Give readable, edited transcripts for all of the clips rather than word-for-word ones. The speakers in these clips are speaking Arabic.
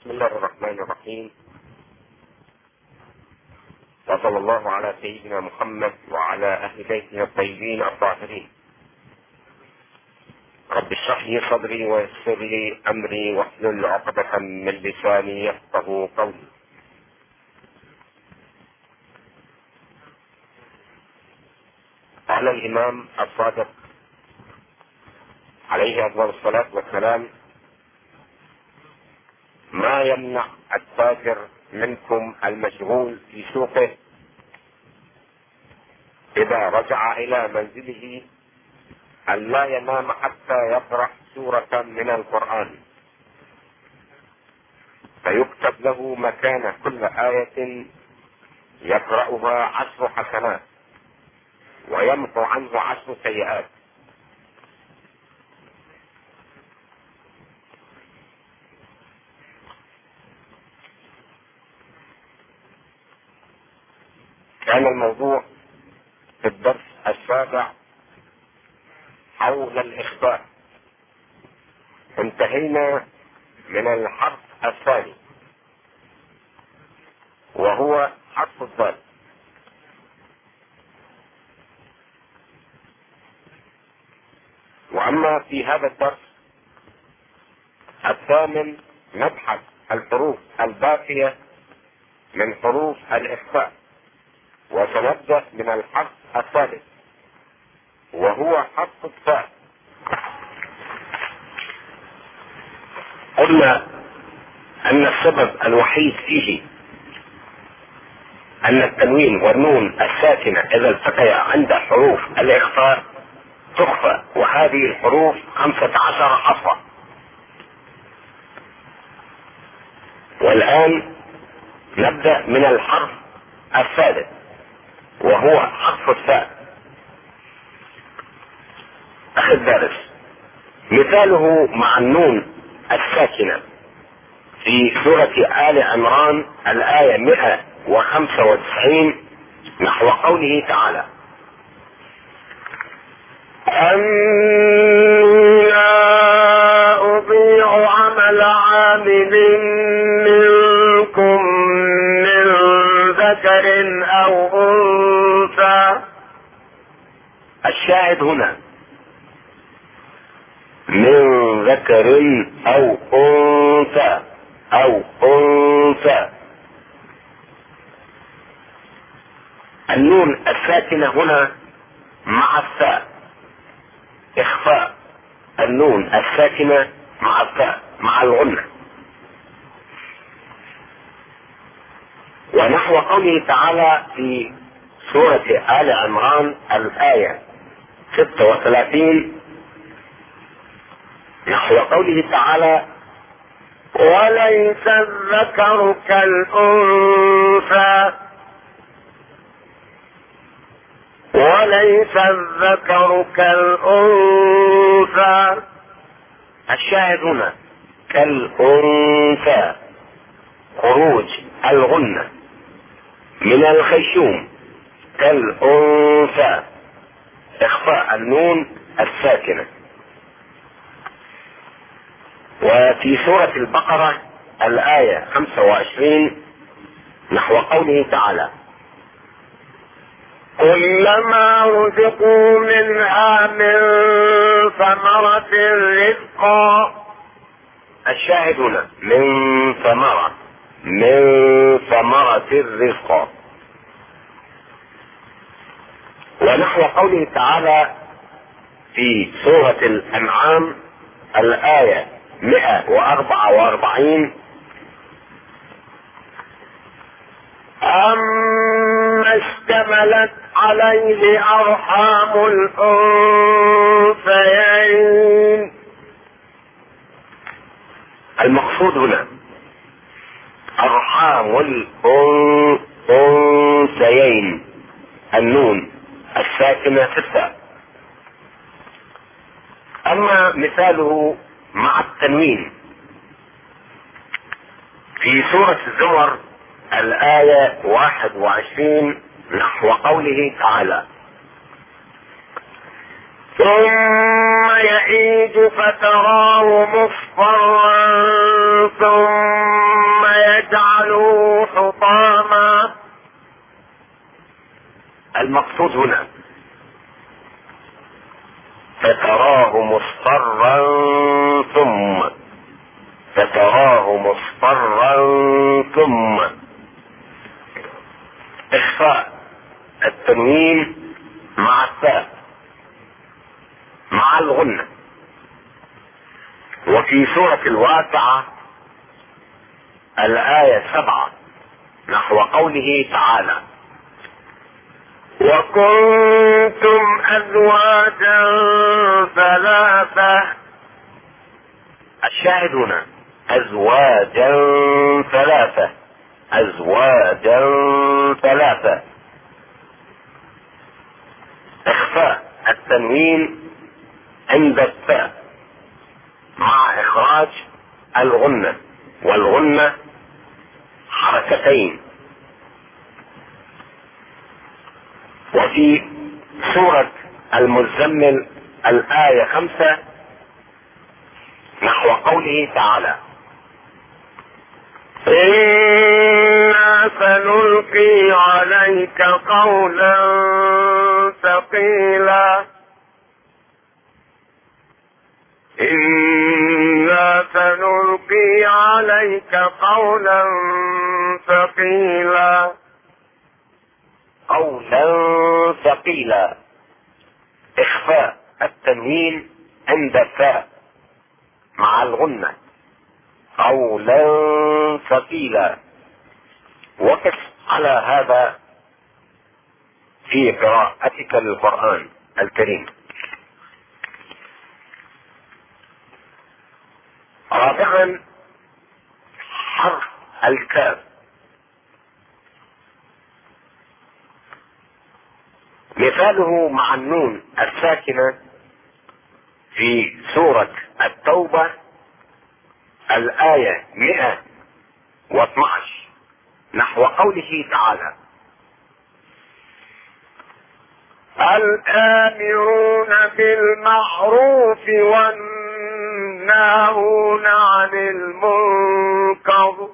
بسم الله الرحمن الرحيم، وصلى الله على سيدنا محمد وعلى أهل بيته الطيبين الطاهرين. رب اشرح لي صدري ويسر لي أمري واحلل عقدة من لساني يفقهوا قولي. قال الإمام الصادق عليه أفضل الصلاة والسلام: ما يمنع التاجر منكم المشغول في سوقه إذا رجع إلى منزله أن لا ينام حتى يقرأ سورة من القرآن، فيكتب له مكان كل آية يقرأها 10 حسنات، ويمحو عنه 10 سيئات. كان الموضوع في الدرس السابع حول الإخبار، انتهينا من الحرف الثاني وهو حرف الضاد. وأما في هذا الدرس الثامن نبحث الحروف الباقية من حروف الإخفاء، وسنبدأ من الحرف الثالث وهو حرف الثاء. قلنا أن السبب الوحيد فيه أن التنوين والنون الساكنة إذا التقيا عند حروف الإخفاء تخفى، وهذه الحروف 15 حرفا. والآن نبدأ من الحرف الثالث وهو حرف الثاء. أخي الدارس، مثاله مع النون الساكنة في سورة آل عمران الآية 195 نحو قوله تعالى: لا أضيع عمل عامل منكم من ذكر أو أنثى. الشاهد هنا من ذكر أو أنثى أو أنثى. النون الساكنة هنا مع الثاء، إخفاء النون الساكنة مع الثاء مع الغنة. ونحو قوله تعالى في سورة آل عمران الآية 36 نحو قوله تعالى: وليس الذكر كالأنثى وليس الذكر كالأنثى. الشاهد هنا كالأنثى، خروج الغنة من الخيشوم، كالأنثى، إخفاء النون الساكنة. وفي سورة البقرة الآية 25 نحو قوله تعالى: كلما رزقوا منها من ثمرة رزقا. الشاهد هنا من ثمرة رزقا. ونحو قوله تعالى في سورة الأنعام الآية 144: أما اشتملت عليه أرحام الأنثيين. المقصود هنا أرحام الأنثيين، النون الساكنة في الثاء. أما مثاله مع التنوين في سورة الزمر الآية 21 نحو قوله تعالى: ثم يعيد فتراه مصفرا ثم فجعلوه حطاما. المقصود هنا فتراه مصفرا ثم اخفاء التنوين مع التاء مع الغنة. وفي سورة الواقعة الآية 7 نحو قوله تعالى: وكنتم أزواجا ثلاثة. الشاهد هنا أزواجا ثلاثة، إخفاء التنوين عند التاء مع إخراج الغنة، والغنة حركتين. وفي سورة المزمل الآية 5 نحو قوله تعالى: إنا سنلقي عليك قولا ثقيلا. إنا سنلقي عليك قولا ثقيلا. قولا ثقيلا، إخفاء التنوين عند التاء مع الغنة. قولا ثقيلا. وقف على هذا في قراءتك للقرآن الكريم. رابعا حرف الكاف. مثاله مع النون الساكنة في سورة التوبة الآية 112 نحو قوله تعالى: الآمرون بالمعروف والناهون عن المنكر.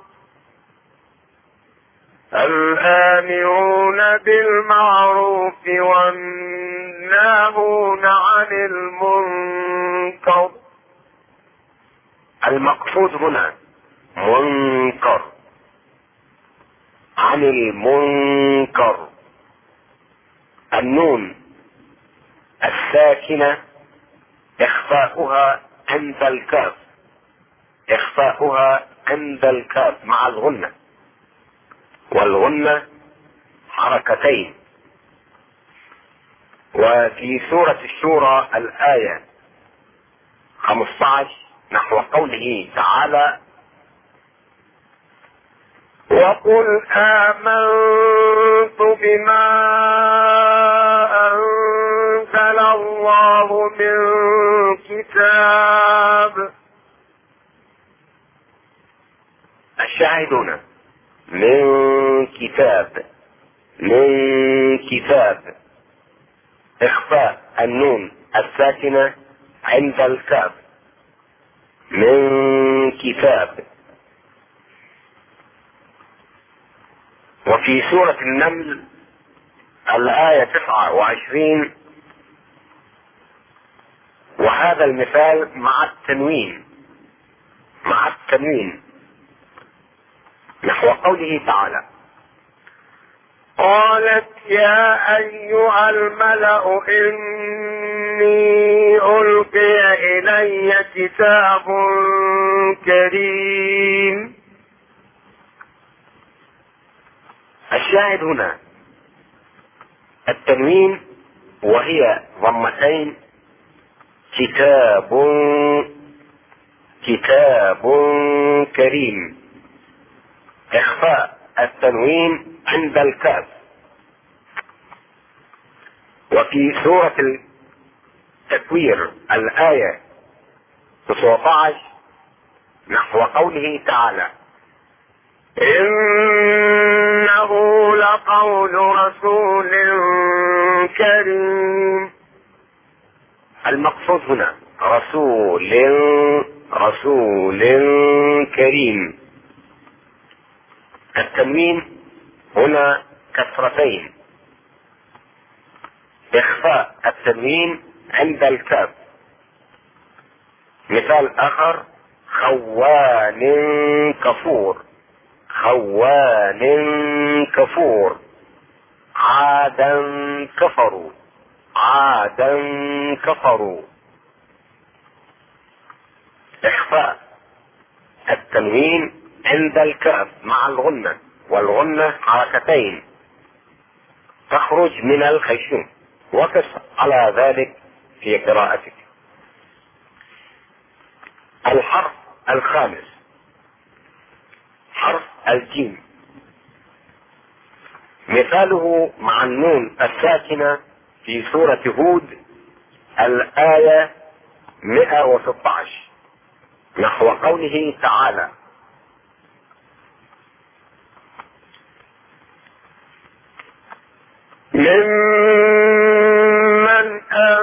الآمرون بالمعروف والناهون عن المنكر. المقصود هنا منكر، عن المنكر. النون الساكنة إخفاؤها عند الكاف مع الغنة، والغنة حركتين. وفي سورة الشورى الآية 15 نحو قوله تعالى: وقل آمنت بما أنزل الله من كتاب. الشاهدون من كتاب، إخفاء النون الساكنة عند الكاف، من كتاب. وفي سورة النمل الآية 29 وهذا المثال مع التنوين نحو قوله تعالى: قالت يا أيها الملأ إني ألقي إلي كتاب كريم. الشاهد هنا التنوين وهي ضمتين، كتاب كريم، إخفاء التنوين عند الكاف. وفي سورة التكوير الآية 19 نحو قوله تعالى: إنه لقول رسول كريم. المقصود هنا رسول كريم، التنوين هنا كسرتين. اخفاء التنوين عند الكاف. مثال اخر: خوان كفور، خوان كفور. عادا كفروا، عادا كفروا. اخفاء التنوين عند الكاف مع الغنة، والغنة حركتين تخرج من الخيشوم، وقف على ذلك في قراءتك. الحرف الخامس حرف الجيم. مثاله مع النون الساكنة في سورة هود الآية 116 نحو قوله تعالى: ممن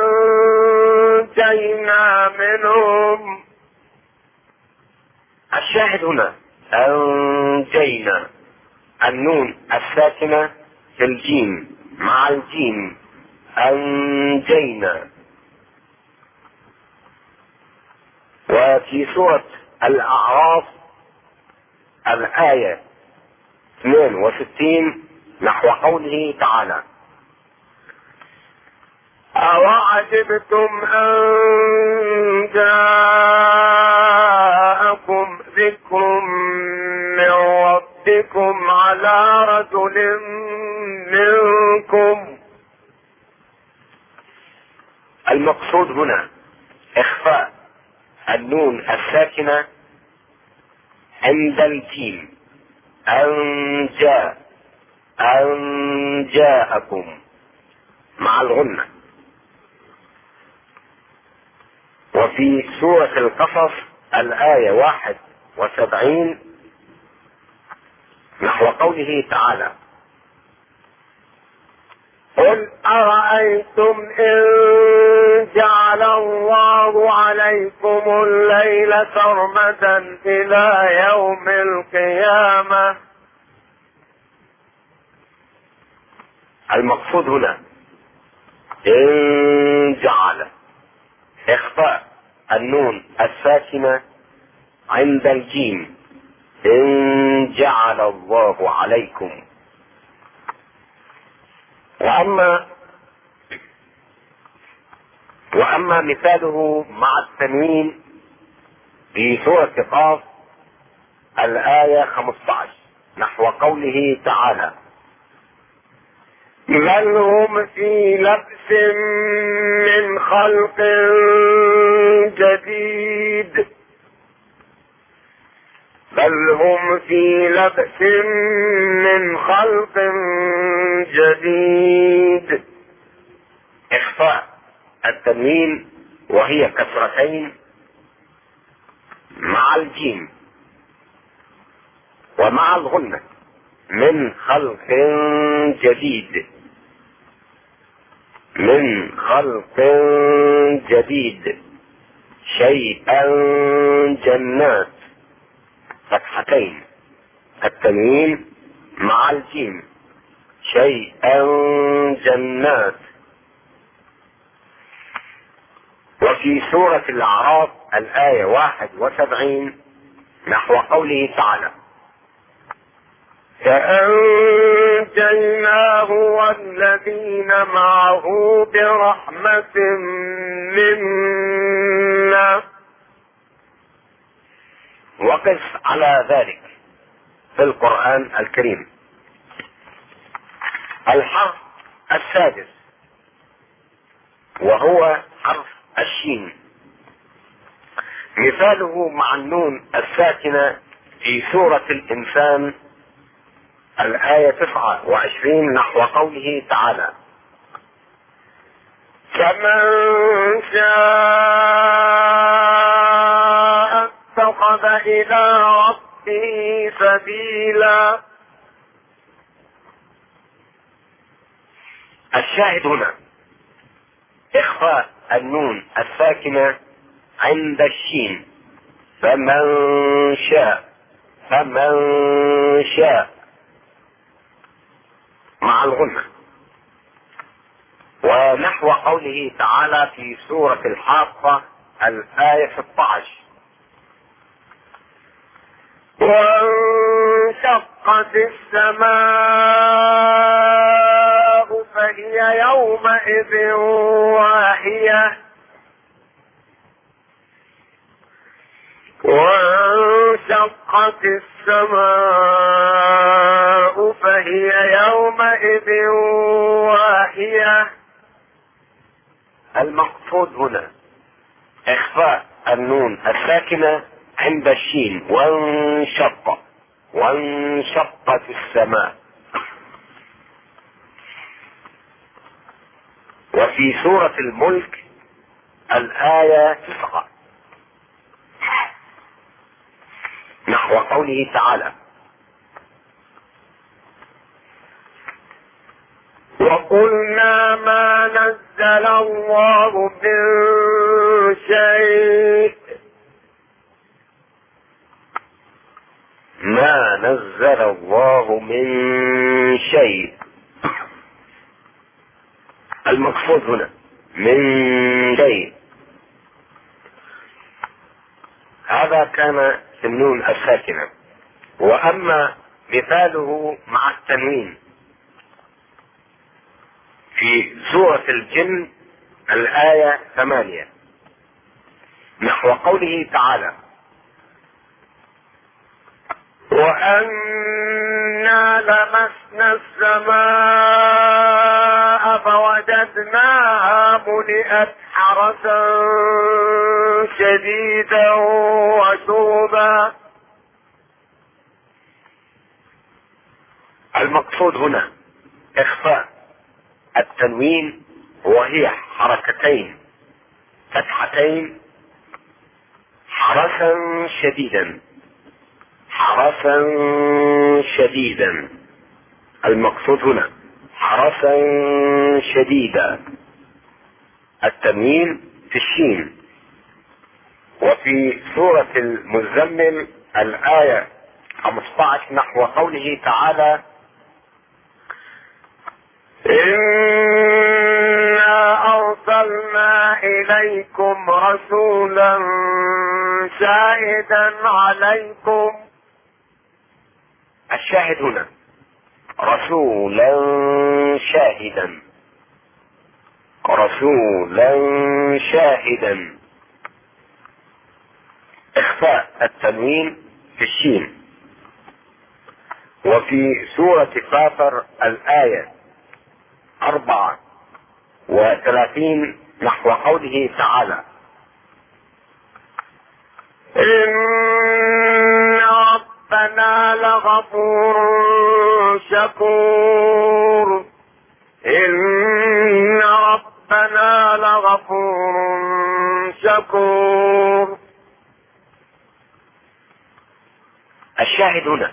أنجينا منهم. الشاهد هنا أنجينا، النون الساكنة في الجيم مع الجيم، أنجينا. وفي سورة الأعراف الآية 62 نحو قوله تعالى: أوعجبتم أن جاءكم ذكر من ربكم على رجل منكم. المقصود هنا إخفاء النون الساكنة عند الجيم، أن جاءكم مع الغنة. وفي سورة القصص الآية 71 نحو قوله تعالى: قل أرأيتم إن جعل الله عليكم الليل سرمدا إلى يوم القيامة. المقصود هنا إن جعل، إخفاء النون الساكنة عند الجيم، إن جعل الله عليكم. وأما مثاله مع التنوين في سورة قاف الآية 15 نحو قوله تعالى: بل هم في لبس من خلق جديد، بل هم في لبس من خلق جديد. إخفاء التنوين وهي كسرتين مع الجيم ومع الغنة، من خلق جديد، من خلق جديد. شيئا جنات، فتحتين، التنوين مع الجيم، شيئا جنات. وفي سورة الأعراف الآية 71 نحو قوله تعالى: فأنجيناه والذين معه برحمة منا. وقف على ذلك في القرآن الكريم. الحرف السادس وهو حرف الشين. مثاله مع النون الساكنة في سورة الإنسان الآية 29 نحو قوله تعالى: فمن شاء اتخذ إلى ربه سبيلا. الشاهد هنا إخفاء النون الساكنة عند الشين، فمن شاء، فمن شاء. الغنة. ونحو قوله تعالى في سورة الحاقة الآية 16: وانشقت السماء فهي يومئذ واهية وانشقت السماء فهي يومئذ واهية. المقصود هنا إخفاء النون الساكنة عند الشين. وانشقت السماء. وفي سورة الملك الآية 9 نحو قوله تعالى: وقلنا ما نزل الله من شيء ما نزل الله من شيء. المقصود هنا من شيء، هذا كان في النون الساكنة. وأما مثاله مع التنوين في سورة الجن الآية 8 نحو قوله تعالى: وأنا لمسنا السماء فوجدناها ملئت حرسا شديدا وشهبا. المقصود هنا إخفاء التنوين، وهي حركتين فتحتين: حرسا شديدا، حرسا شديدا. المقصود هنا حرسا شديدا، التنوين في الشين. وفي سورة المزمل الآية 15 نحو قوله تعالى: إنا أرسلنا إليكم رسولا شاهدا عليكم. الشاهد هنا رسولا شاهدا، رسولا شاهدا. إخفاء التنوين في الشين. وفي سورة فاطر الآية 34 نحو قوله تعالى: إن ربنا لغفور شكور. إن ربنا لغفور شكور. الشاهد هنا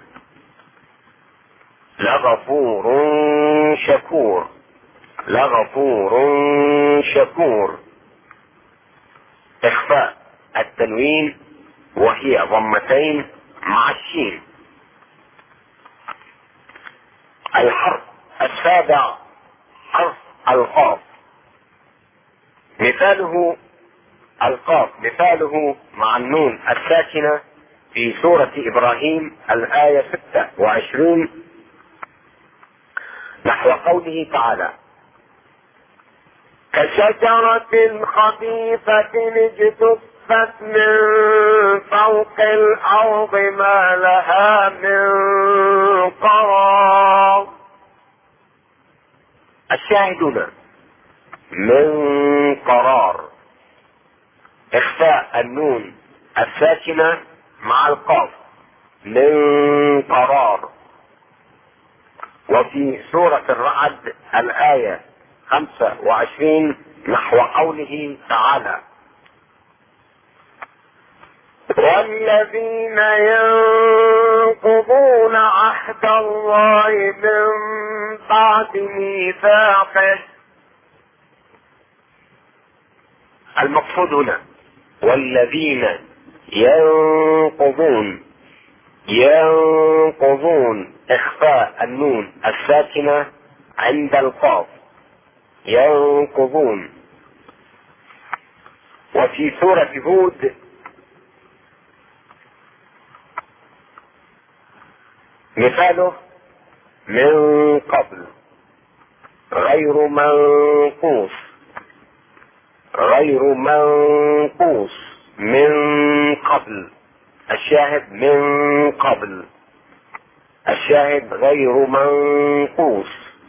لغفور شكور، لغفور شكور. إخفاء التنوين وهي ضمتين مع الشين. الحرف السابع حرف القاف. مثاله القاف مثاله مع النون الساكنة في سورة إبراهيم الآية 26 نحو قوله تعالى: كشجرة خبيثة اجتثت من فوق الأرض ما لها من قرار. الشاهدون من قرار. إخفاء النون الساكنة مع القاف من قرار. وفي سورة الرعد الآية 25 نحو قوله تعالى: والذين ينقضون عهد الله من بعد ميثاقه. المقصود هنا والذين ينقضون إخفاء النون الساكنة عند القاف ينقضون. وفي سورة هود مثاله من قبل غير منقوص، غير منقوص من قبل، الشاهد من قبل، الشاهد غير منقوص.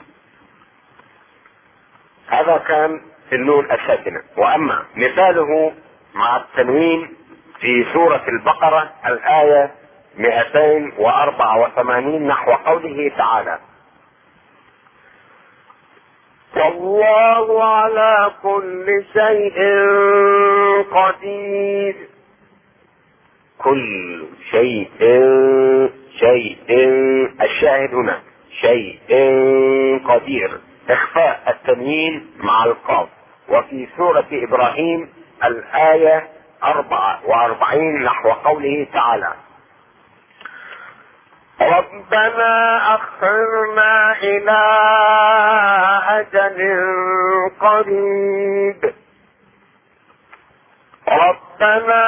هذا كان في النون الساكنة. واما مثاله مع التنوين في سورة البقرة الآية 284 نحو قوله تعالى: والله على كل شيء قدير. كل شيء، الشاهد هنا شيء قدير، اخفاء التنوين مع القاف. وفي سورة ابراهيم الآية 44 نحو قوله تعالى: ربنا أخرنا إلى أجل قريب، ربنا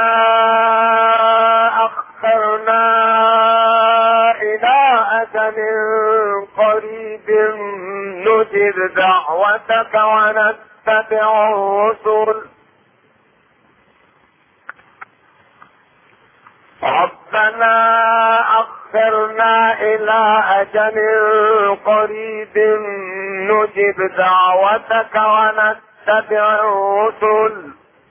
أخرنا إلى أجل قريب نجب دعوتك ونتبع الرسل، ربنا أخرنا إلى أجل قريب نجب دعوتك ونتبع الرسل.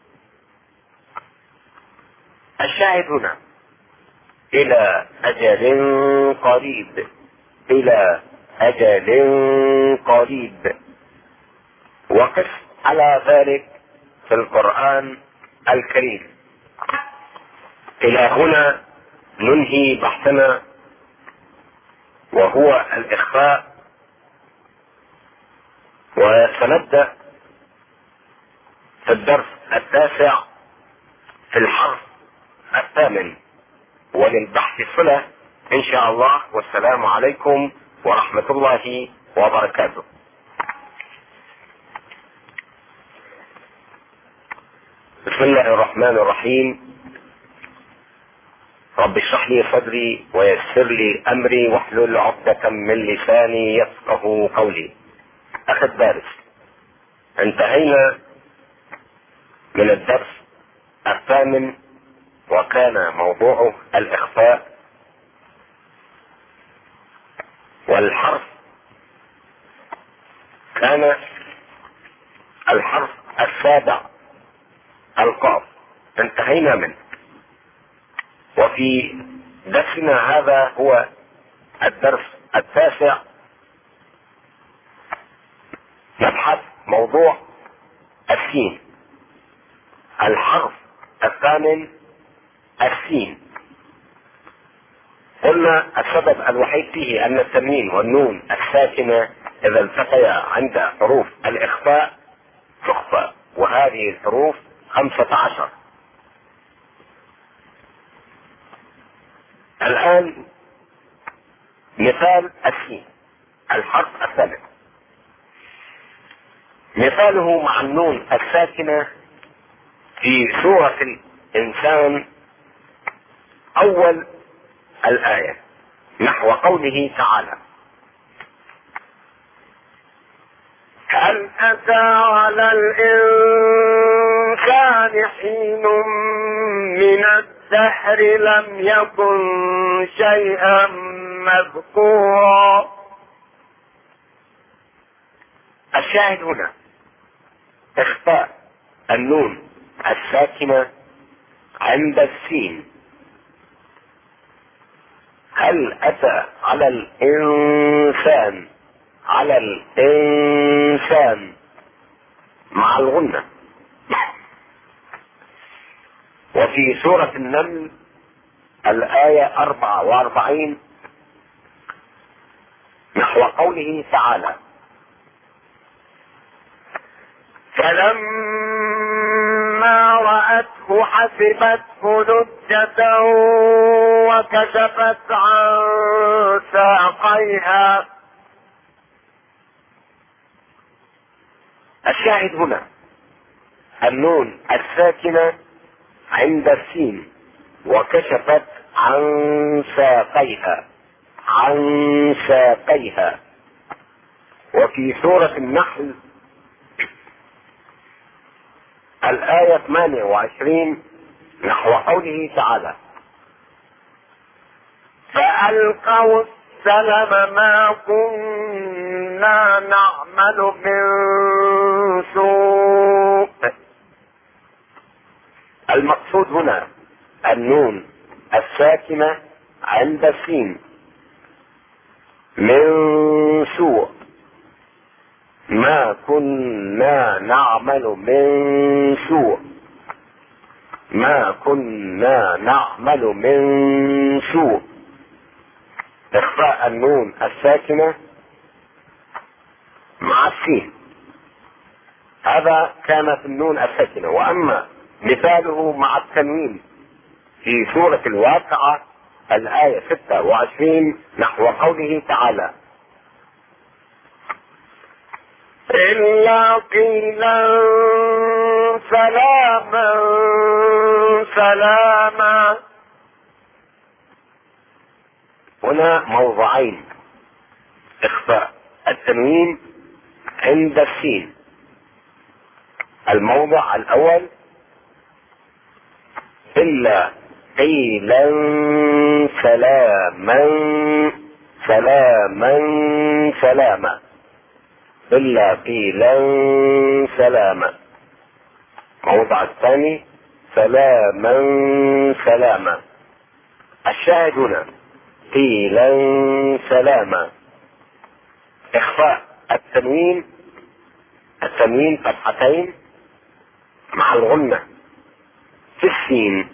الشاهد هنا إلى أجل قريب، إلى أجل قريب. وقف على ذلك في القرآن الكريم. إلى هنا ننهي بحثنا، وهو الإخفاء. وسنبدأ في الدرس التاسع في الحرف الثامن، وللبحث صلة إن شاء الله. والسلام عليكم ورحمة الله وبركاته. بسم الله الرحمن الرحيم. رب اشرح لي صدري ويسر لي امري واحلل عقدة من لساني يفقه قولي. اخي الدارس، انتهينا من الدرس الثامن، وكان موضوعه الاخفاء. والحرف كان الحرف السابع القاف، انتهينا منه. وفي درسنا هذا هو الدرس التاسع نبحث موضوع السين، الحرف الثامن السين. قلنا السبب الوحيد فيه ان التنوين والنون الساكنة اذا التقيا عند حروف الاخفاء تخفى، وهذه الحروف 15. الآن مثال السين، الحرف الثالث. مثاله مع النون الساكنة في سورة الإنسان أول الآية نحو قوله تعالى: هل أتى على الإنسان حين من الدهر لم يكن شيئا مذكورا. الشاهد هنا اخفاء النون الساكنة عند السين. هل أتى على الإنسان، على الإنسان مع الغنة. وفي سورة النمل الآية 44 نحو قوله تعالى: فلما رأته حسبته لجة وكشفت عن ساقيها الشاهد هنا النون الساكنة عند السين وكشفت عن ساقيها، عن ساقيها. وفي سورة النحل الآية 28 نحو قوله تعالى: فألقوا السلم ما كنا نعمل من سوء. المقصود هنا النون الساكنة عند السين من سوء، ما كنا نعمل من سوء، ما كنا نعمل من سوء. اخفاء النون الساكنة مع السين، هذا كان في النون الساكنة. واما مثاله مع التنوين في سورة الواقعة الآية 26 نحو قوله تعالى: إلا قيلا سلاما سلاما. هنا موضعين اخفاء التنوين عند السين. الموضع الاول: الا قيلا سلاما سلاما سلاما، الا قيلا سلاما. الموضع الثاني: سلاما سلاما. الشاهد هنا قيلا سلاما، اخفاء التنوين، التنوين فتحتين مع الغنة في السين،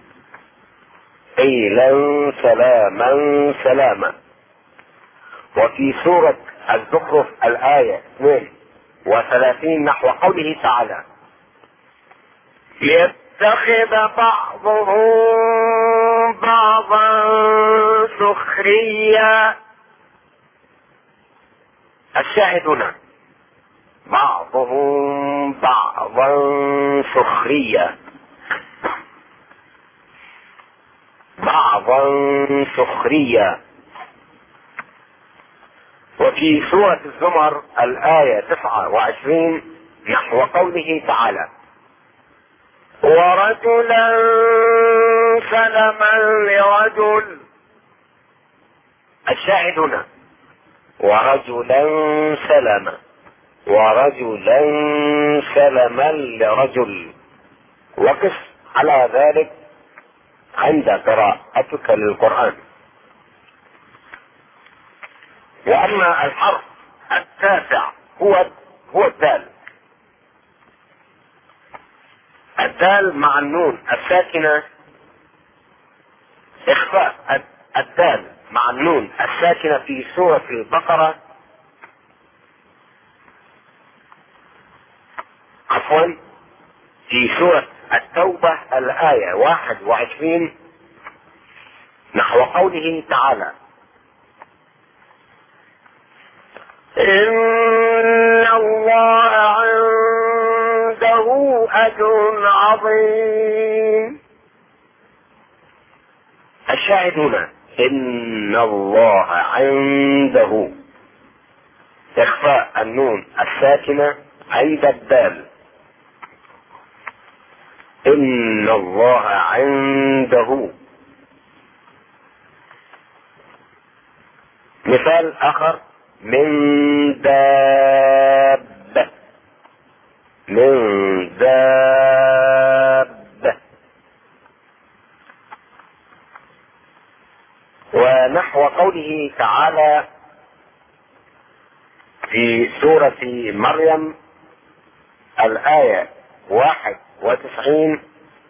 قيلا سلاما سلاما. وفي سورة الزخرف الآية 32 نحو قوله تعالى: ليتخذ بعضهم بعضا سخريا. الشاهد هنا بعضهم بعضا سخريا، بعضا سخريا. وفي سورة الزمر الآية 29 نحو قوله تعالى: ورجلا سلما لرجل. الشاهد هنا ورجلا سلما، ورجلا سلما لرجل. وقف على ذلك عند قراءتك للقرآن. واما الحرف التاسع هو الدال. الدال مع النون الساكنة، اخفاء الدال مع النون الساكنة في سورة البقرة، عفوا في سورة التوبة الآية 21 نحو قوله تعالى: إن الله عنده أجر عظيم. الشاهد هنا إن الله عنده، إخفاء النون الساكنة عند الدال، إن الله عنده. مثال آخر: من دابة، من دابة. ونحو قوله تعالى في سورة مريم الآية 91: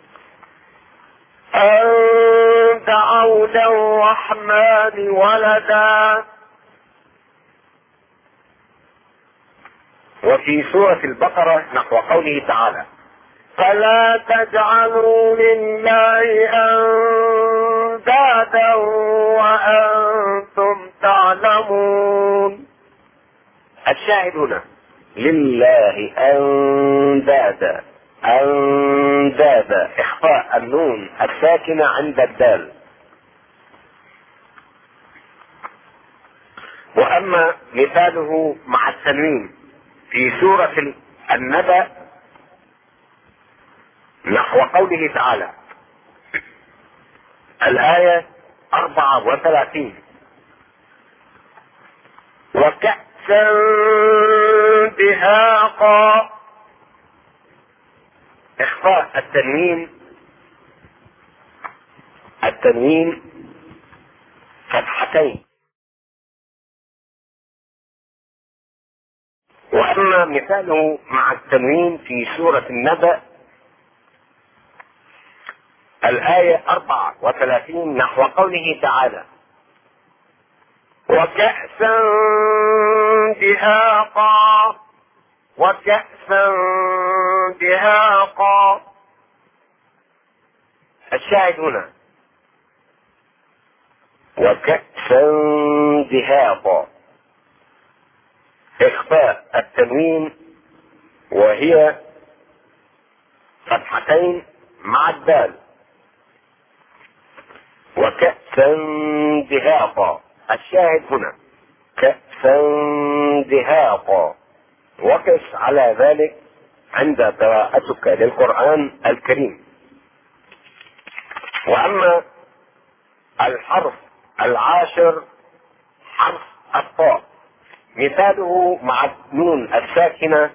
أن دعوا للرحمن ولدا. وفي سورة البقرة نحو قوله تعالى: فلا تجعلوا لله أندادا وأنتم تعلمون. الشاهد هنا لله أندادا. أندادا إخفاء النون الساكنة عند الدال. وأما مثاله مع التنوين في سورة النبأ نحو قوله تعالى الآية 34: وكأسا دهاقا. إخفاء التنوين فتحتين. وأما مثاله مع التنوين في سورة النبأ الآية 34 نحو قوله تعالى وكأسا دهاقا. وكأسا دهاقا. الشاهد هنا وكأسا دهاقا إخفاء التنوين وهي فتحتين مع الدال. وكأسا دهاقا. الشاهد هنا كأسا دهاقا. وقس على ذلك عند قراءتك للقرآن الكريم. وأما الحرف العاشر حرف الطاء مثاله مع النون الساكنة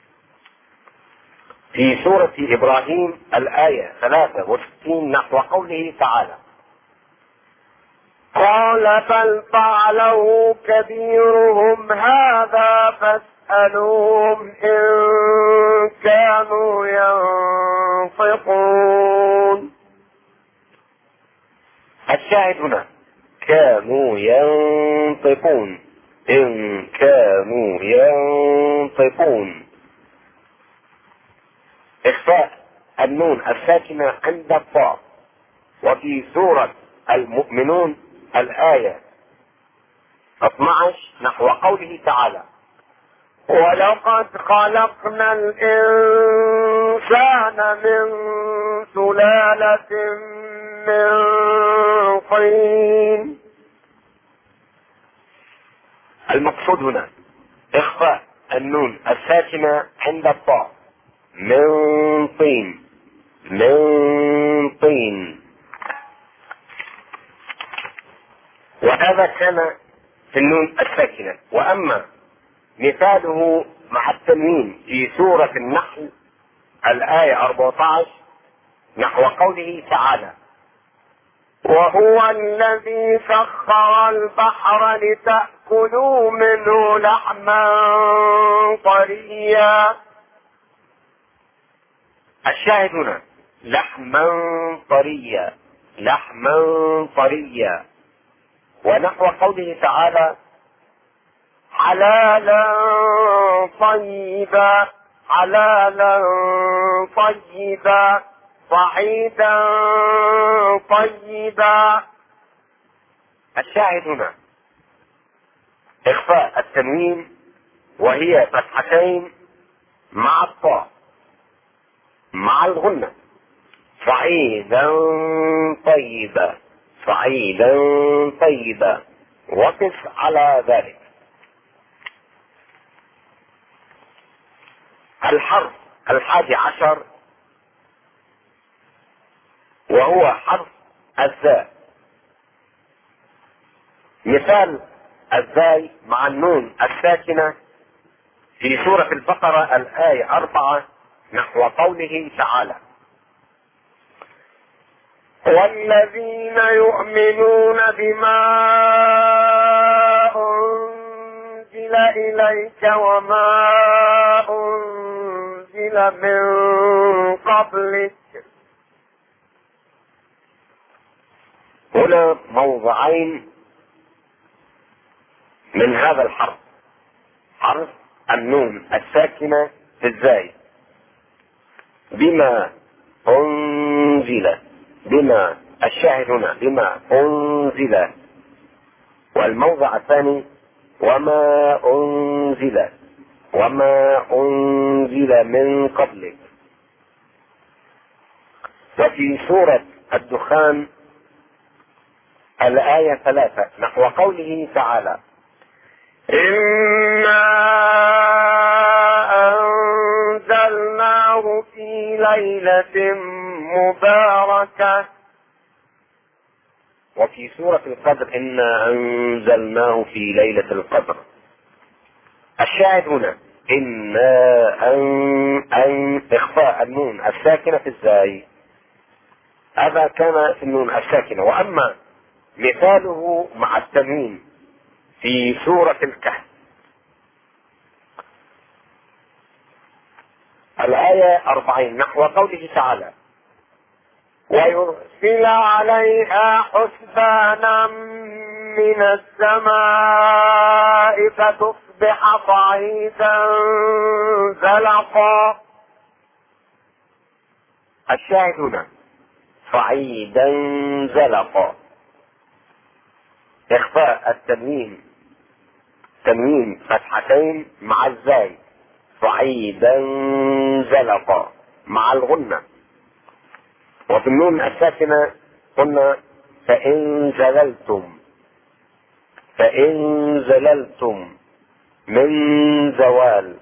في سورة إبراهيم الآية 63 نحو قوله تعالى قال بل فعله كبيرهم هذا فاسألوهم إن كانوا ينطقون. الشاهد هنا كانوا ينطقون. إن كانوا ينطقون إخفاء النون الساكنة عند الطاء. وفي سورة المؤمنون الآية 12 نحو قوله تعالى ولقد خلقنا الإنسان من سلالة من طين. المقصود هنا إخفاء النون الساكنة عند الطاء من طين. من طين. وهذا كان في النون الساكنة. وأما مثاله مع التنوين في سورة النحل الآية 14 نحو قوله تعالى وهو الذي سخر البحر لتأكلوا منه لحما طريا. الشاهد هنا لحما طريا. لحما طريا. ونحو قوله تعالى حلالا طيبا. حلالا طيبا. صعيدا طيبا. الشاهد هنا إخفاء التنوين وهي فتحتين مع الطاء مع الغنة. صعيدا طيبا. صعيدا طيبا. وقف على ذلك. الحرف 11 وهو حرف الزاء. مثال الزاي مع النون الساكنة في سورة البقرة الآية 4 نحو قوله تعالى والذين يؤمنون بما أنزل إليك وما أنزل من قبلك. هنا موضعين من هذا الحرف. حرف النون الساكنة في الزاي بما أنزل. بما الشاهد هنا بما أنزل. والموضع الثاني وما أنزل. وما أنزل من قبلك. وفي سورة الدخان الآية 3 نحو قوله تعالى: إنا أنزلناه في ليلة مباركة. وفي سورة القدر: إنا أنزلناه في ليلة القدر. الشاهد هنا إن إخفاء النون الساكنة ازاي؟ هذا كان في النون الساكنة. وأما مثاله مع التنوين في سورة الكهف الآية 40 نحو قوله تعالى: ويرسل عليها حسبانا من السماء فتصبح صعيدا زلقا. الشاهد هنا صعيدا زلقا، إخفاء التنوين، تنوين فتحتين مع الزاي، صعيدا زلقا مع الغنة. وفي النون الساكنة قلنا: فإن زللتم من زوال.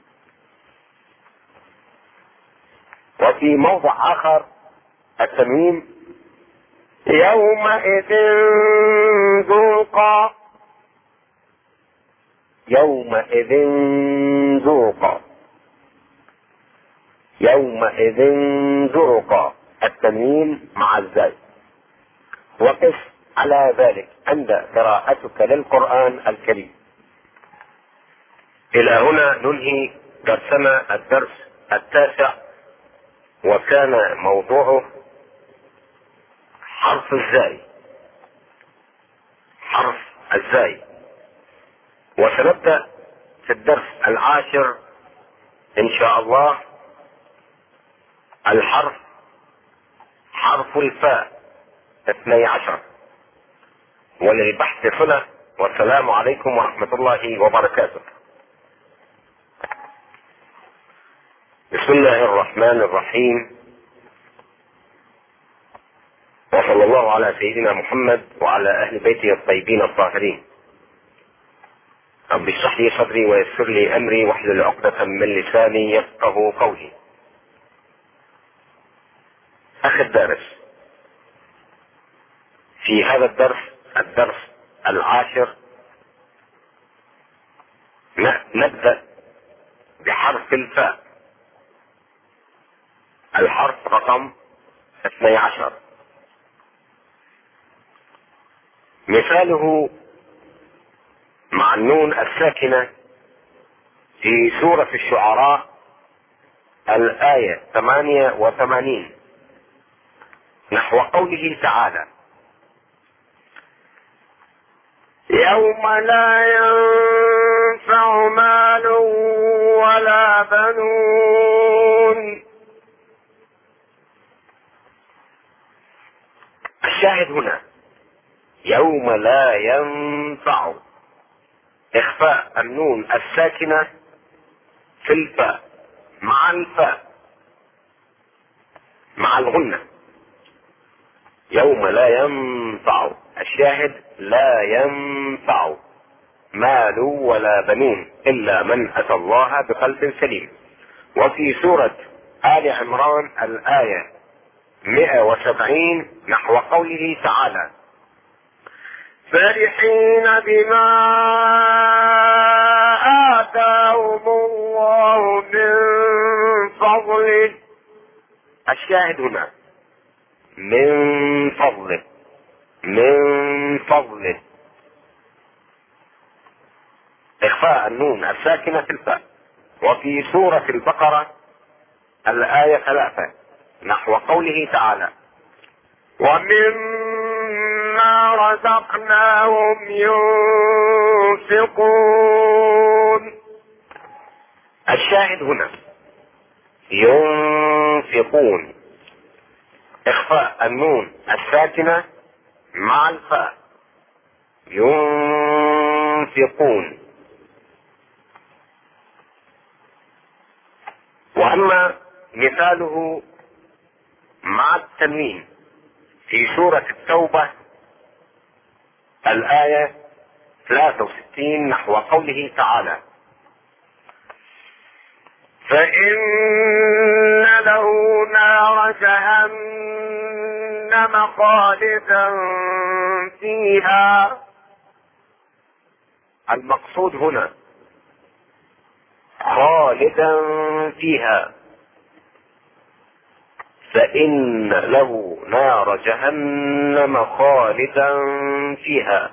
وفي موضع آخر التنوين: يومئذ ذوقا، يومئذ ذوقا، يومئذ ذوقا، التنوين مع الزاي. وقف على ذلك عند قراءتك للقرآن الكريم. إلى هنا ننهي درسنا الدرس 9، وكان موضوعه حرف الزاي، حرف الزاي. وسنبدأ في الدرس 10 إن شاء الله حرف الفاء 12. وللبحث صلة. والسلام عليكم ورحمة الله وبركاته. بسم الله الرحمن الرحيم، وصلى الله على سيدنا محمد وعلى أهل بيته الطيبين الطاهرين. رب اشرح لي صدري ويسر لي أمري واحلل عقدة من لساني يفقهوا قولي. أخي الدارس، في هذا الدرس 10 نبدأ بحرف الفاء، الحرف رقم 12. مثاله مع النون الساكنة في سورة الشعراء الآية 88 نحو قوله تعالى: يوم لا ينفع مال ولا بنون. الشاهد هنا يوم لا ينفع، إخفاء النون الساكنة في الفاء مع الفاء مع الغنة. يوم لا ينفع، الشاهد لا ينفع مال ولا بنون إلا من أتى الله بقلب سليم. وفي سورة آل عمران الآية 170 نحو قوله تعالى: فرحين بما آتاهم الله من فضله. الشاهد هنا من فضله، من فضله، إخفاء النون الساكنة في الفاء. وفي سورة البقرة الآية 3 نحو قوله تعالى: ومما رزقناهم ينفقون. الشاهد هنا ينفقون، إخفاء النون الساكنة مع الفاء، ينفقون. واما مثاله مع التنوين في سورة التوبة الآية 63 نحو قوله تعالى: فإن له نار جهنم خالدا فيها. المقصود هنا خالدا فيها، فإن له نار جهنم خالدا فيها.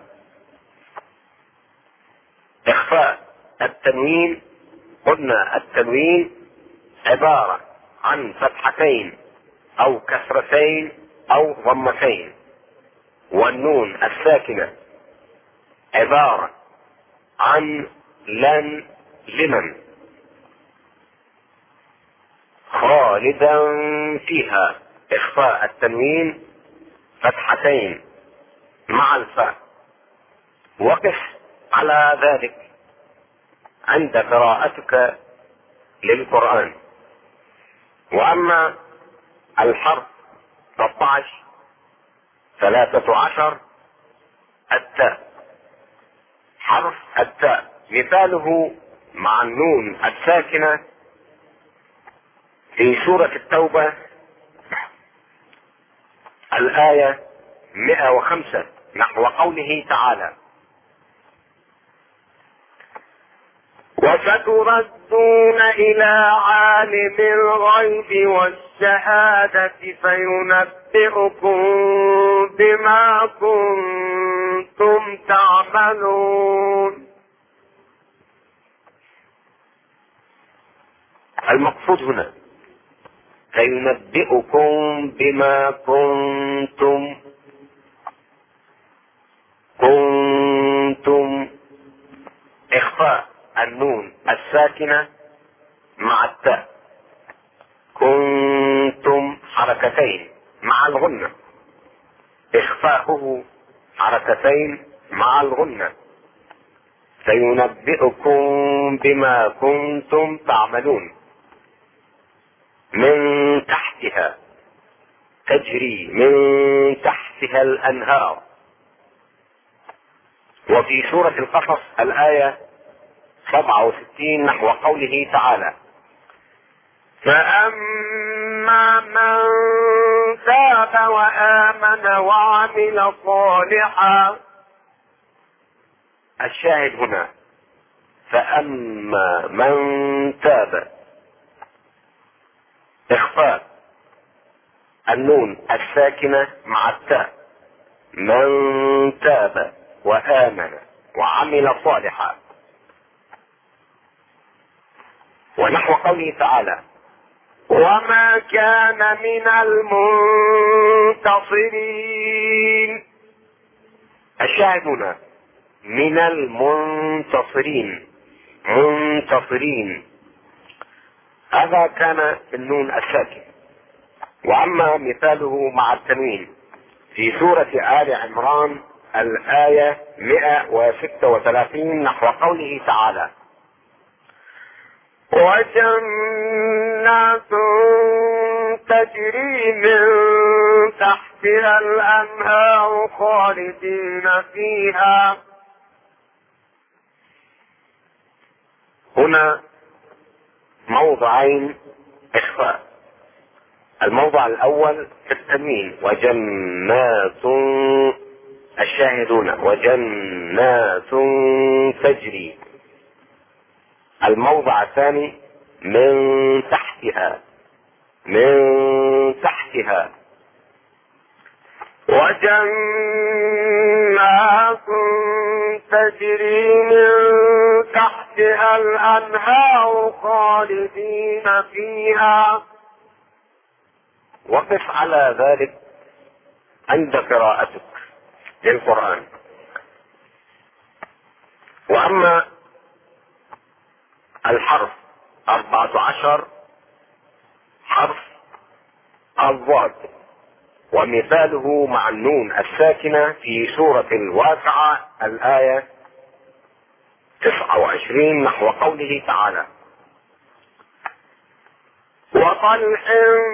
إخفاء التنوين، قلنا التنوين عبارة عن فتحتين أو كسرتين أو ضمتين، والنون الساكنة عبارة عن لن لمن. خالدا فيها، إخفاء التنوين فتحتين مع الفاء. وقف على ذلك عند قراءتك للقرآن. وأما الحرف 13 التاء. حرف التاء مثاله مع النون الساكنة في سورة التوبة الآية 105 نحو قوله تعالى: وستردون إلى عالم الغيب والشهادة فينبئكم بما كنتم تعملون. المقصود هنا فينبئكم بما كنتم إخفاء النون الساكنة مع التاء. كنتم حركتين مع الغنة، إخفاؤه حركتين مع الغنة. فينبئكم بما كنتم تعملون. من تحتها، تجري من تحتها الأنهار. وفي سورة القصص الآية 67 نحو قوله تعالى: فأما من تاب وآمن وعمل صالحا. الشاهد هنا فأما من تاب، إخفاء النون الساكنة مع التاء. من تاب وآمن وعمل صالحا. ونحو قوله تعالى: وما كان من المنتصرين. الشاهد هنا من المنتصرين، منتصرين، هذا كان النون الساكن. واما مثاله مع التنوين في سورة آل عمران الآية 136 نحو قوله تعالى: وجنات تجري من تحتها الأنهار خالدين فيها. هنا موضعين إخفاء. الموضع الأول في التنوين وجنات، الشاهدون وجنات تجري. الموضع الثاني من تحتها، من تحتها. وجنات تجري من تحتها الأنهار خالدين فيها. وقف على ذلك عند قراءتك للقرآن. وأما الحرف 14 حرف الضاد، ومثاله مع النون الساكنة في سورة الواقعة الآية 29 نحو قوله تعالى: وطلح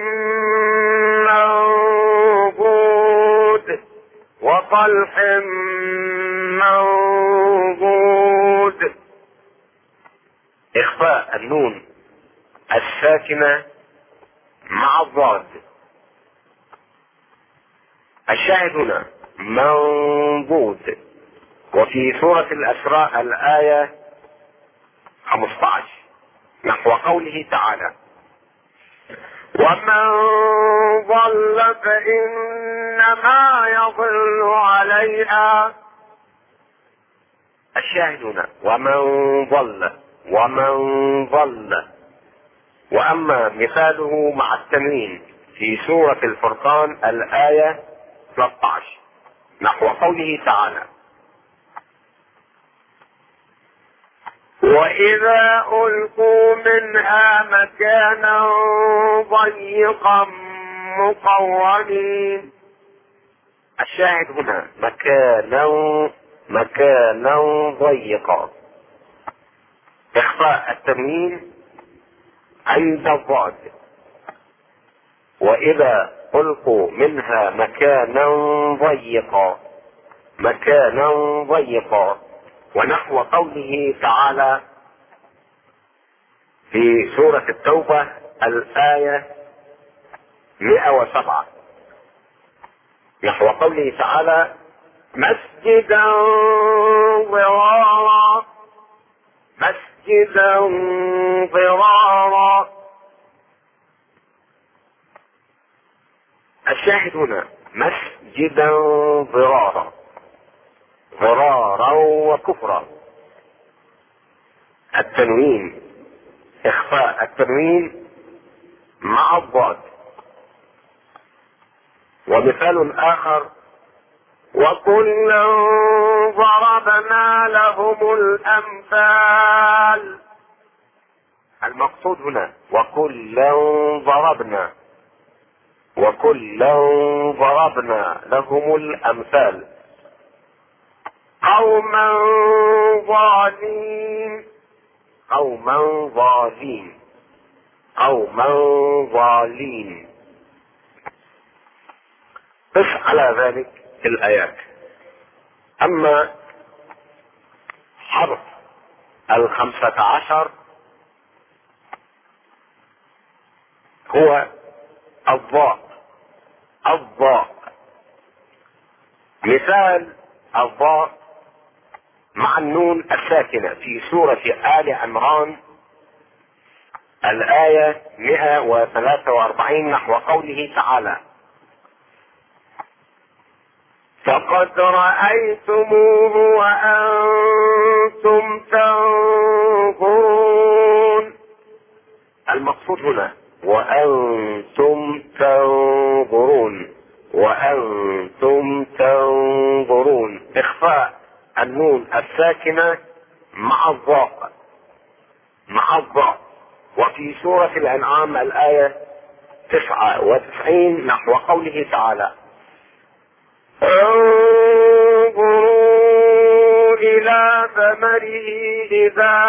منضود وطلح منضود. إخفاء النون الساكنة مع الضاد. الشاهد هنا منضود. وفي سورة الأسراء الآية 15 نحو قوله تعالى: ومن ضل فإنما يضل عليها. الشاهد هنا ومن ضل. وأما مثاله مع التنوين في سورة الفرقان الآية 13 نحو قوله تعالى: وإذا ألقوا منها مكانا ضيقا مقرنين. الشاهد هنا مكانا ضيقا. إخفاء التنوين عند الضاد. وإذا ألقوا منها مكانا ضيقا. ونحو قوله تعالى في سورة التوبة الآية 107 نحو قوله تعالى: مسجدا ضرارا. الشاهد هنا مسجدا ضرارا وكفرا. التنوين إخفاء التنوين مع الضاد. ومثال آخر: وكلا ضربنا لهم الأمثال. المقصود هنا وكلا ضربنا لهم الأمثال. قوما ضالين. قس على ذلك الآيات. أما حرف 15 هو الضاء. مثال الضاء مع النون الساكنة في سورة آل عمران الآية 143 نحو قوله تعالى: فقد رأيتموه وأنتم تنظرون. المقصود هنا وأنتم تنظرون. إخفاء النون الساكنة مع الضاء. وفي سورة الأنعام الآية 99 نحو قوله تعالى: انظروا إلى ثمره إذا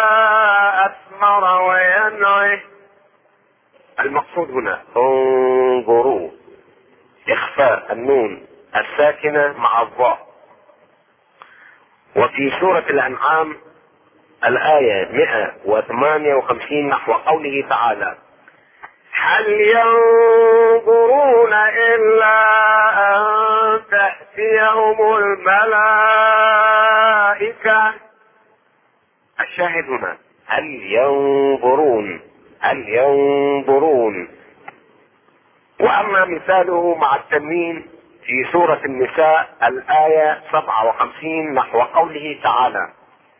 أثمر وينعه. المقصود هنا انظروا. إخفاء النون الساكنة مع الضاء. وفي سورة الأنعام الآية 158 نحو قوله تعالى: هل ينظرون إلا أن تأتيهم الملائكة. الشاهد هنا هل ينظرون. وأما مثاله مع التنوين في سورة النساء الآية 57 نحو قوله تعالى: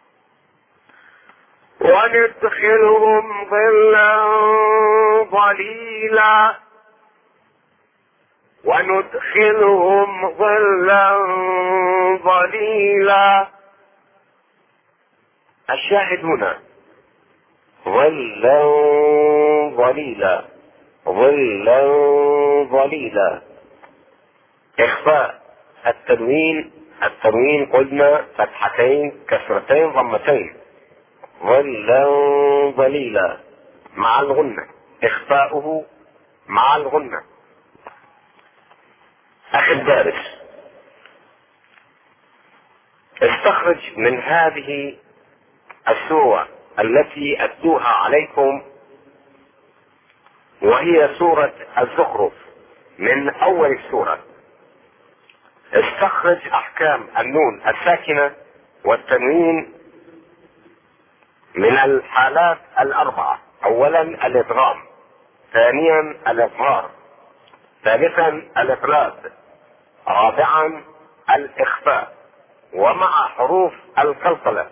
وندخلهم ظلا ظليلا. الشاهد هنا ظلا ظليلا. إخفاء التنوين قلنا فتحتين كسرتين ضمتين. ظلا ظليلا مع الغنة. إخفاؤه مع الغنة. أخي الدارس، استخرج من هذه السورة التي أتلوها عليكم، وهي سورة الزخرف، من أول السورة استخرج أحكام النون الساكنة والتنوين من الحالات الأربعة: أولا الإدغام، ثانيا الإظهار، ثالثا الإقلاب، رابعا الإخفاء، ومع حروف القلقلة.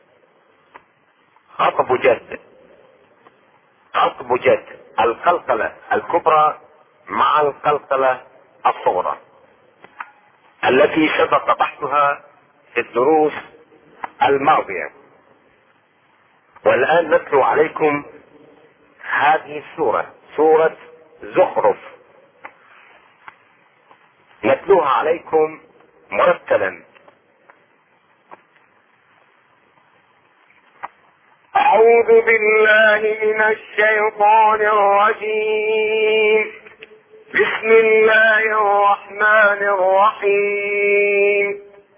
خطب جد، خطب جد، القلقلة الكبرى مع القلقلة الصغرى التي سبق بحثها في الدروس الماضية. والآن نتلو عليكم هذه السورة، سورة زخرف، نتلوها عليكم مرتلا. أعوذ بالله من الشيطان الرجيم. بسم الله الرحمن الرحيم.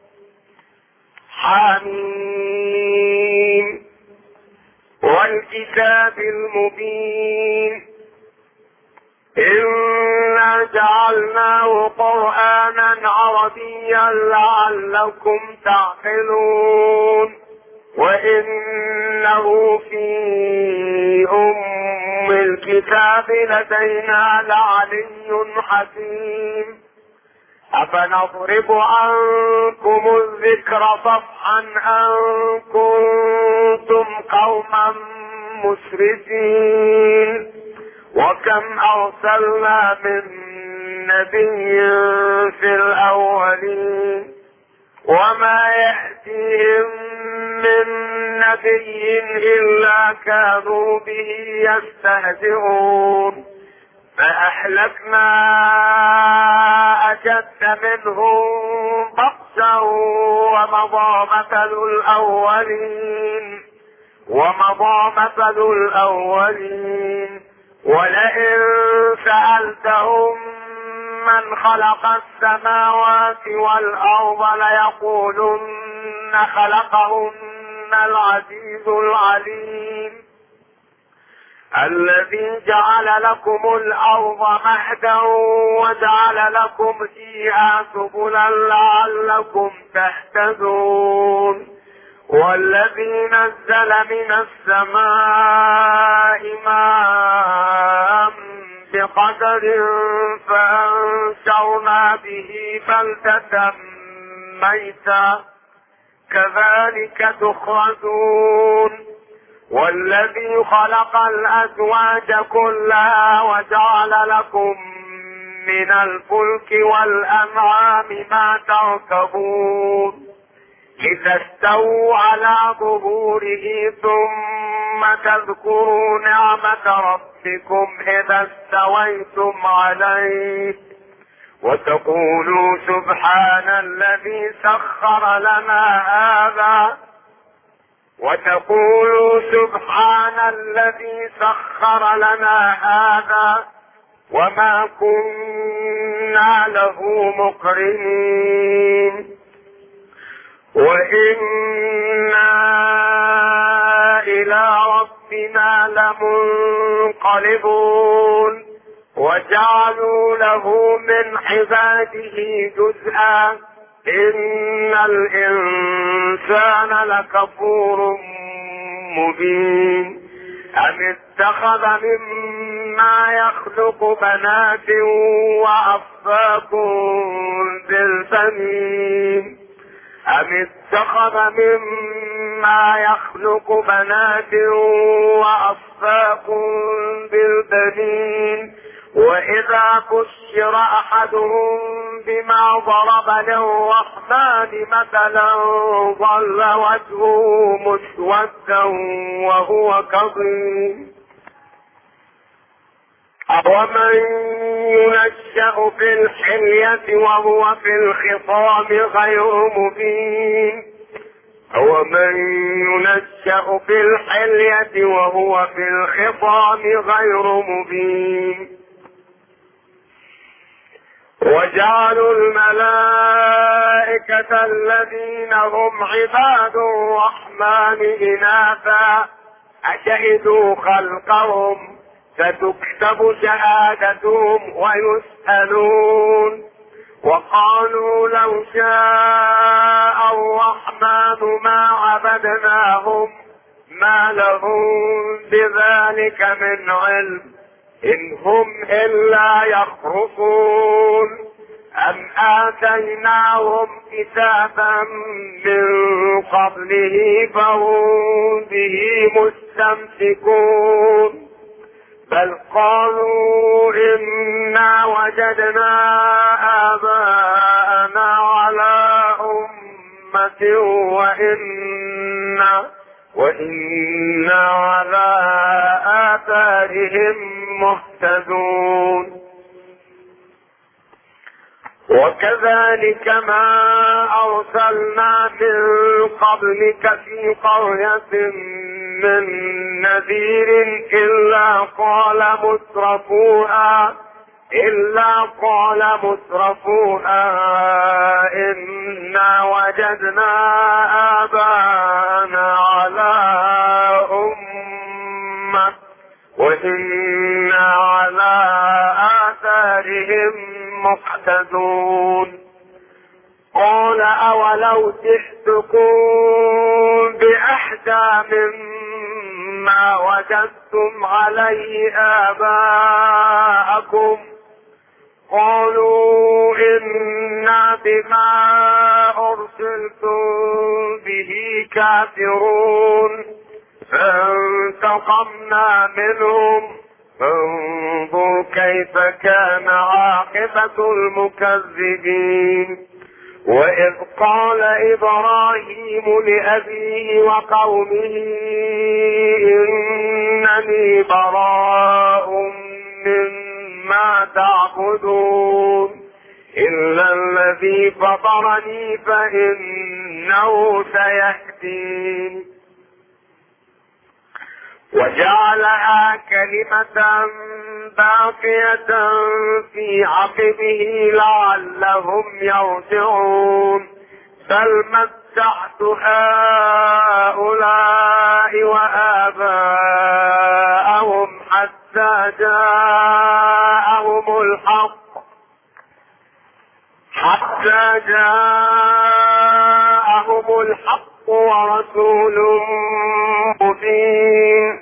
حميم والكتاب المبين إنا جعلناه قرآنا عربيا لعلكم تعقلون وإنه في أم الكتاب لدينا لعلي حكيم أفنضرب عنكم الذكر صفحا أن كنتم قوما مسرفين وكم أرسلنا من نبي في الأولين وما يأتيهم من نبي إلا كانوا به يستهزئون فأهلكنا أشد منهم بطشا ومضى مثل الأولين ولئن سألتهم من خلق السماوات والأرض ليقولن خلقهن العزيز العليم الذي جعل لكم الأرض مهدا وجعل لكم فيها سبلا لعلكم تهتدون والذي نزل من السماء ماء بقدر فأنشرنا به بلدة ميتا كذلك تخرجون والذي خلق الأزواج كلها وجعل لكم من الفلك والأنعام ما تركبون لتستووا على ظهوره ثم تذكروا نعمة ربكم إذا استويتم عليه وتقولوا سبحان الذي سخر لنا هذا وما كنا له مقرنين وإنا إلى ربنا لمنقلبون وجعلوا له من عباده جزءا إن الإنسان لكفور مبين أم اتخذ مما يخلق بنات وأصفاكم بالبنين وإذا بشر أحدهم بما ضرب للرحمن مثلا ظل وجهه مسودا وهو كظيم أومن ينشأ في الحلية وهو في الخصام غير مبين ومن ينشأ في الحلية وهو في الخصام غير مبين. وجعلوا الملائكة الذين هم عباد الرحمن إناثا أشهدوا خلقهم ستكتب شهادتهم ويسألون. وقالوا لو شاء الرحمن ما عبدناهم ما لهم بذلك من علم إن هم إلا يخرصون أم آتيناهم كتابا من قبله فهم به مستمسكون بل قالوا إنا وجدنا آباءنا على أمة وإنا على آثارهم مهتدون. وكذلك ما أرسلنا من قبلك في قرية من نذير إلا قال مترفوها إنا وجدنا آباءنا على أمة وإنا على آثارهم مقتدون. قال أولو جئتكم بأحدى مما وجدتم عليه آباءكم قالوا إنا بما أرسلتم به كافرون فانتقمنا منهم فانظر كيف كان عاقبة المكذبين. وإذ قال إبراهيم لأبيه وقومه إنني براء مما تعبدون إلا الذي فطرني فإنه سيهدين. وجعلها كلمة باقية في عقبه لعلهم يرجعون بل متعت هؤلاء وآباءهم حتى جاءهم الحق ورسول مبين.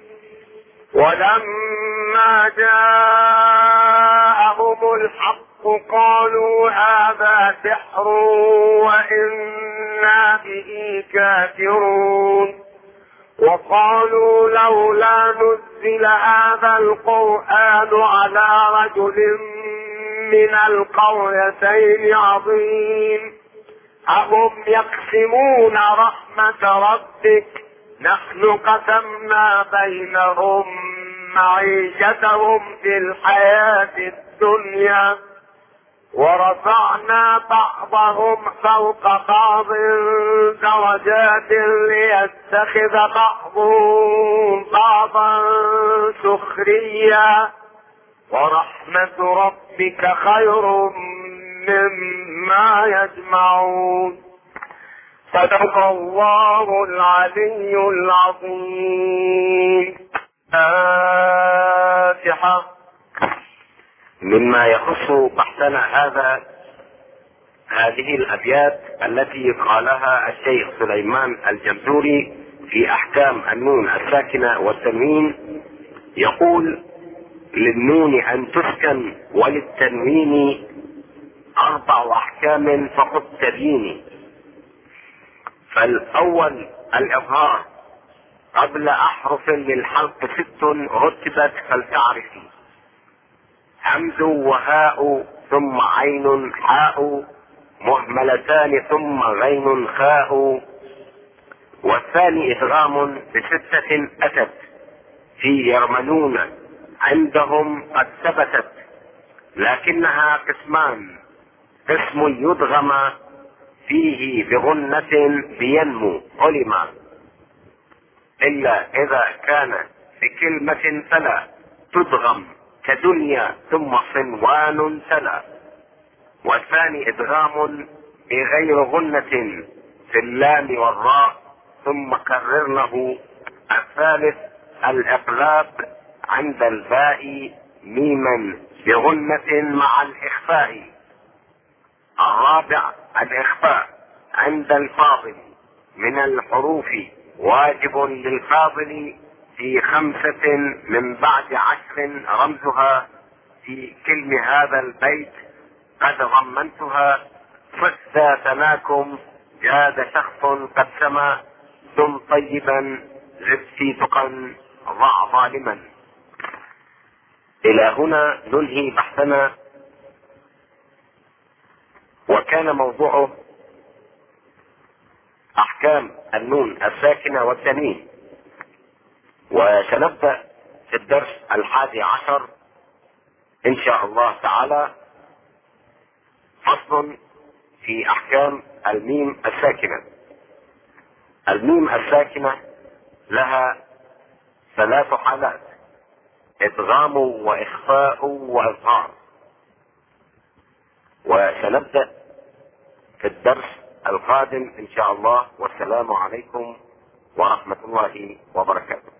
ولما جاءهم الحق قالوا هذا سحر وإنا به كافرون. وقالوا لولا نزل هذا القرآن على رجل من القريتين عظيم أهم يقسمون رحمة ربك نحن قسمنا بينهم معيشتهم في الحياة الدنيا ورفعنا بعضهم فوق بعض درجات ليتخذ بعضهم بعضا سخريا ورحمة ربك خير مما يجمعون. صدق الله العلي العظيم. فاتحة. مما يخص بحثنا هذه الأبيات التي قالها الشيخ سليمان الجمزوري في أحكام النون الساكنة والتنوين، يقول: للنون أن تسكن وللتنوين 4 أحكام فقد تبيني. فالأول الإظهار قبل أحرف للحلق 6 رتبت فلتعرفي: همز وهاء ثم عين حاء مهملتان ثم غين خاء. والثاني إدغام ب6 أتت في يرملون عندهم قد ثبتت، لكنها قسمان: قسم يدغم فيه بغنة بينمو علم، إلا إذا كان بكلمة فلا تدغم كدنيا ثم صنوان تلا. والثاني إدغام بغير غنة في اللام والراء ثم كررنه. الثالث الإقلاب عند الباء ميما بغنة مع الإخفاء. الرابع الإخفاء عند الفاضل من الحروف، واجب للفاضل في 5 من بعد 10 رمزها في كلم هذا البيت قد ضمنتها. فزا ثناكم جاد شخص قد سما، دم طيبا زد في تقى ضع ظالما. إلى هنا ننهي بحثنا، وكان موضوعه أحكام النون الساكنة والتنوين. وسنبدأ في الدرس 11 إن شاء الله تعالى فصل في أحكام الميم الساكنة. الميم الساكنة لها 3 حالات: إدغام وإخفاء وإظهار. وسنبدأ في الدرس القادم إن شاء الله، والسلام عليكم ورحمة الله وبركاته.